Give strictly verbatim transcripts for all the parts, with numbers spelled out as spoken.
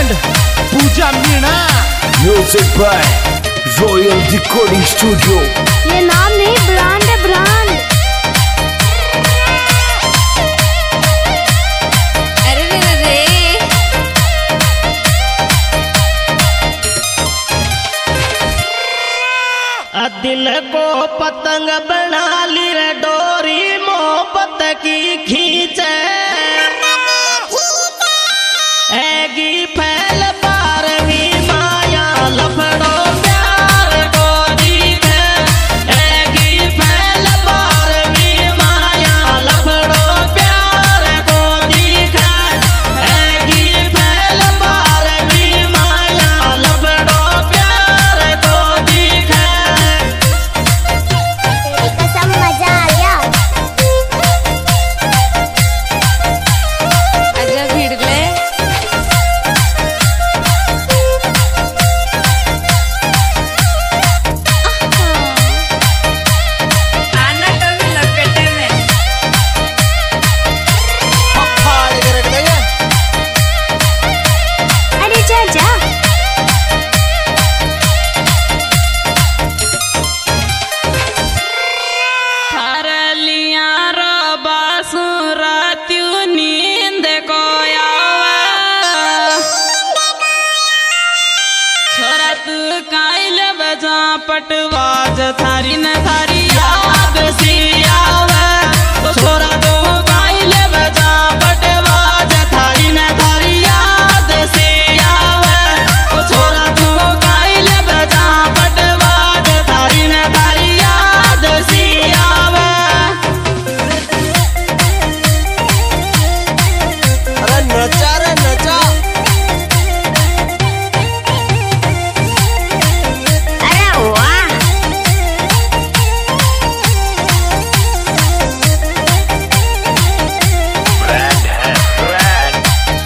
and Pooja Meena. Music by Royal Recording Studio. ये नाम नहीं ब्रांड है ब्रांड। अरे रे रे रे दिल को पतंग बना ली रे डोरी मोहब्बत की खींचे ऐगी फैल बारहवीं माया लफड़ो प्यार को दीखे ऐगी फैल बारहवीं माया लफड़ो प्यार को दीखे ऐगी फैल बारहवीं माया लफड़ो प्यार को दीखे। कसम मजा आ गया। आजा भिड़ले आना कभी लपेटे में अरे जा जा। थारलिया रो बासुरा त्यू नींद को आवा छोरा तू काइल बजा पटवाज थारी न थारी याद सी आवे छोरा तू काइल बजा पटवाज थारी न थारी याद सी आवे छोरा तू काइल बजा पटवाज थारी न थारी याद सी आवे। अरे नचा रे नचा। अरे वाह। Brand है brand.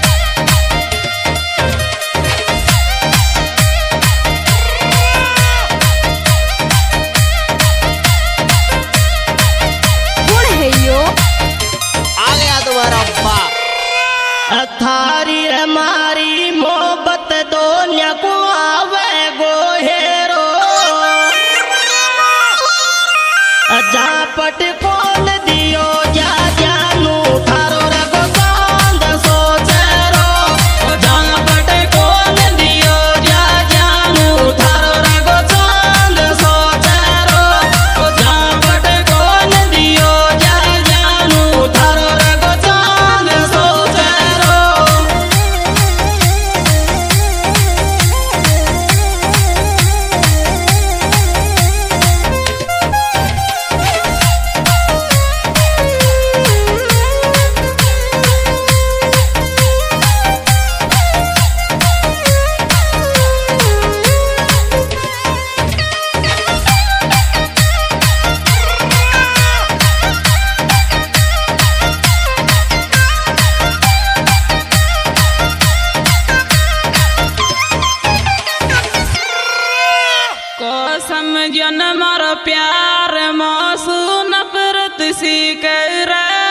कौन है यो? आ गया तुम्हारा बाप। थारी हमारी मोहब्बत दोनिया को आवे गोहेरो जा पट कौन दियो जा जानू थारो रगो चांद सोचेरो जा पट कौन दियो जा जानू थारो रगो चांद सोचेरो जा पट कौन दियो जा जानू थारो रगो चांद सोचेरो। को समझो न मारो प्यार मौसू नफरत सी कर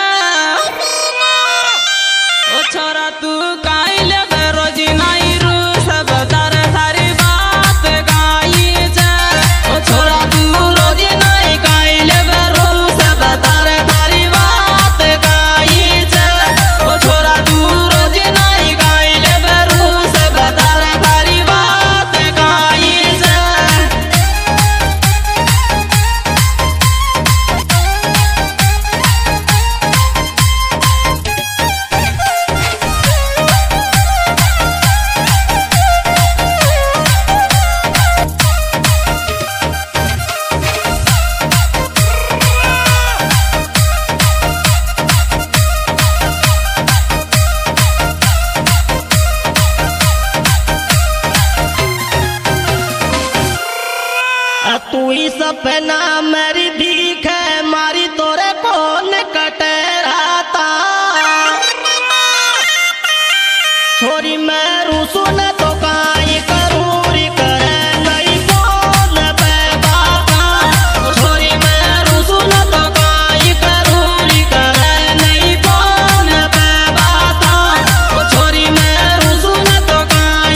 ओ छोरा तू काइल रोज नहीं रू सब तार थारी बात गाई जा ओ छोरा तू रोज नहीं काइल रू सब तार थारी बात गाई जा ओ छोरा तू रोज नहीं काइल रू सब तार थारी बात गाई जा। तू ही सपना मेरी भीख है मारी तोरे कौन कटे राता छोरी मैं रूसू न तो काई करूरी करे नहीं कौन पे बाता छोरी मैं रूसू न तो काई करूरी करे नहीं कौन पे बाता छोरी मैं रूसू न तो काई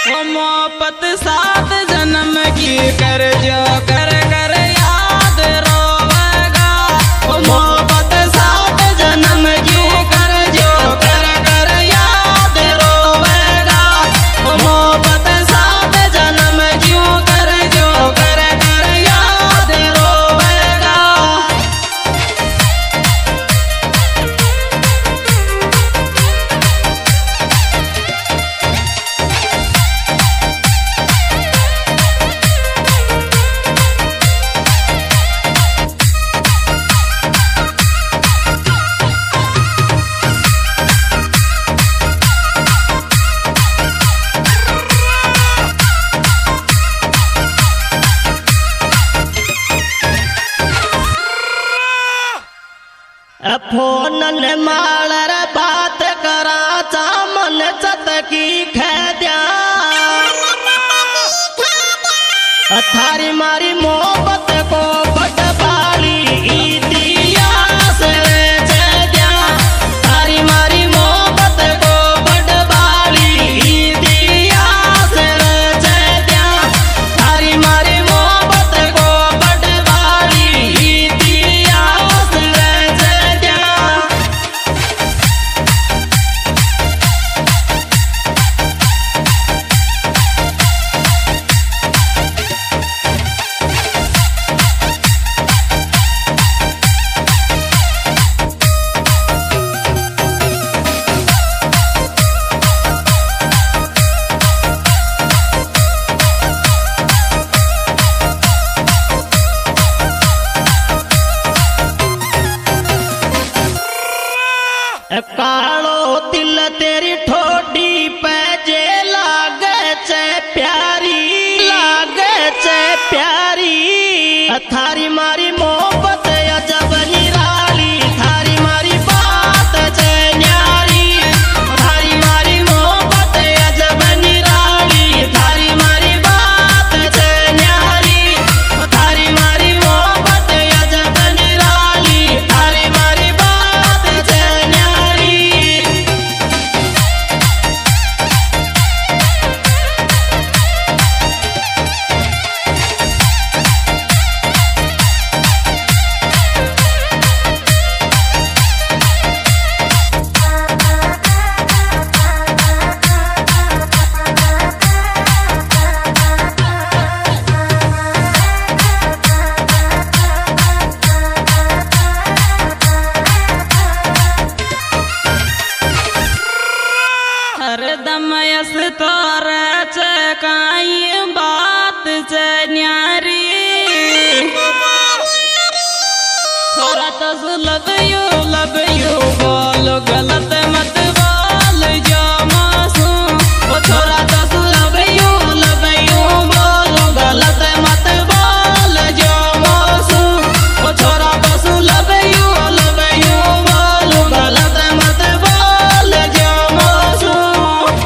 ओ मोहब्बत सात जन्म की कर जो कर कर याद रोवेगा। ओ मोहब्बत सात जन्म की कर जो कर कर याद रोवेगा। ओ मोहब्बत सात जन्म की कर जो कर कर याद रोवेगा। फोनन माळर बात कराचा मन चतकी खेद्या। थारी मारी मोहब्बत को बटबाली इतिहास रचद्या। थारी मारी मोहब्बत को बटबाली इतिहास रचद्या। थारी मारी मोहब्बत को बटबाली इतिहास रचद्या। कालो तिल तेरी ठोडी पे जे लागे चे प्यारी लागे चे प्यारी। थारी मारी मोहब्बत अजब निराली। थारी मारी बात चे न्यारी। थारी मारी मोहब्बत अजब निराली। थारी मारी बात चे न्यारी। थारी मारी मोहब्बत अजब निराली। थारी मारी बात चे न्यारी। हरदम यस तोर काई बात चे न्यारी। छोरा तो लव यू लव यू बोलो गलत मत बोल जो मासूम। ओ छोरा तो लव यू लव यू बोलो गलत मत बोल जो मासूम। ओ छोरा तो लव यू लव यू बोलो गलत मत बोल जो मासूम।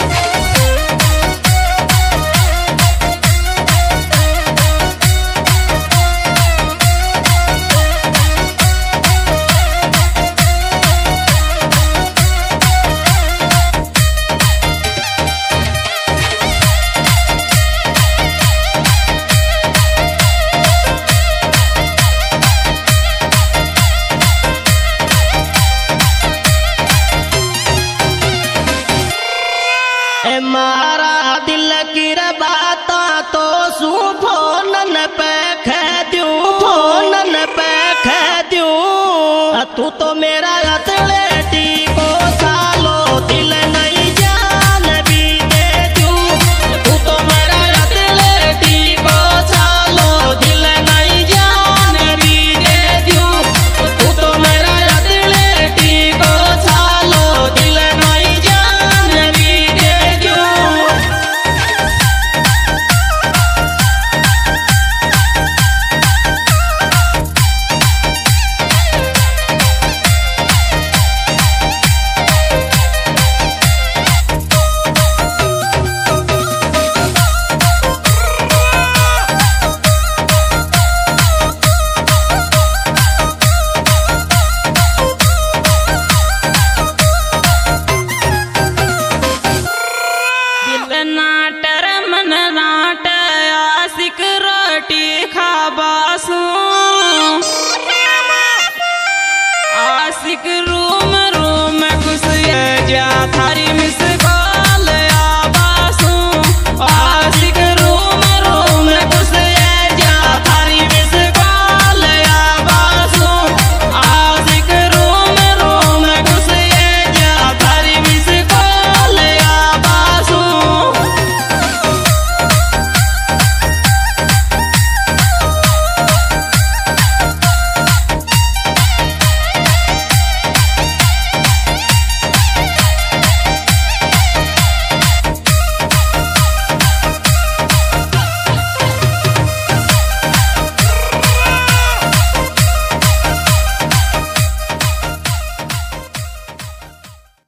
ए मारा दिल की बाता तो सू फोनन पे खेद्यू फोनन पे खेद्यू। तू तो मेरा अतलेटी को सालो दिल नहीं जान भी दे दूं। तू तो मेरा अतलेटी को सालो दिल नहीं जान भी दे दूं। तू तो मेरा अतलेटी को सालो दिल नहीं जान भी दे दूं। नाटर मन नाट आशिक रोटी खाबासू आशिक रू